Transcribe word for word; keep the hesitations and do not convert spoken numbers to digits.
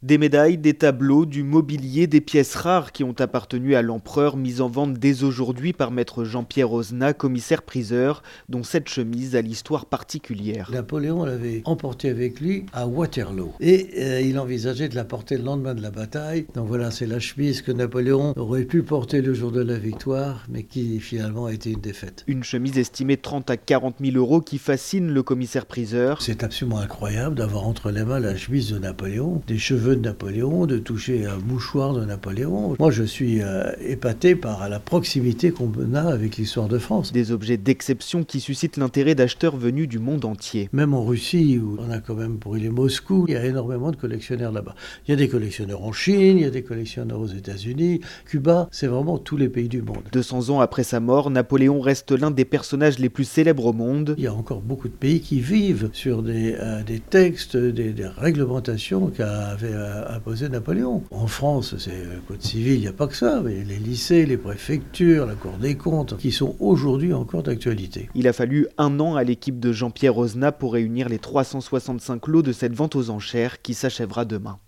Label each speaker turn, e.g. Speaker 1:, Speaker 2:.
Speaker 1: Des médailles, des tableaux, du mobilier, des pièces rares qui ont appartenu à l'empereur, mises en vente dès aujourd'hui par maître Jean-Pierre Ozna, commissaire-priseur, dont cette chemise a l'histoire particulière.
Speaker 2: Napoléon l'avait emportée avec lui à Waterloo et euh, il envisageait de la porter le lendemain de la bataille. Donc voilà, c'est la chemise que Napoléon aurait pu porter le jour de la victoire, mais qui finalement a été une défaite.
Speaker 1: Une chemise estimée trente à quarante mille euros qui fascine le commissaire-priseur.
Speaker 2: C'est absolument incroyable d'avoir entre les mains la chemise de Napoléon, des cheveux de Napoléon, de toucher un mouchoir de Napoléon. Moi, je suis euh, épaté par la proximité qu'on a avec l'histoire de France.
Speaker 1: Des objets d'exception qui suscitent l'intérêt d'acheteurs venus du monde entier.
Speaker 2: Même en Russie, où on a quand même brûlé Moscou, il y a énormément de collectionneurs là-bas. Il y a des collectionneurs en Chine, il y a des collectionneurs aux États-Unis, Cuba, c'est vraiment tous les pays du monde.
Speaker 1: deux cents ans après sa mort, Napoléon reste l'un des personnages les plus célèbres au monde.
Speaker 2: Il y a encore beaucoup de pays qui vivent sur des, euh, des textes, des, des réglementations qu'avait euh, imposé Napoléon. En France, c'est le code civil, il n'y a pas que ça, mais les lycées, les préfectures, la Cour des comptes, qui sont aujourd'hui encore d'actualité.
Speaker 1: Il a fallu un an à l'équipe de Jean-Pierre Ozna pour réunir les trois cent soixante-cinq lots de cette vente aux enchères qui s'achèvera demain.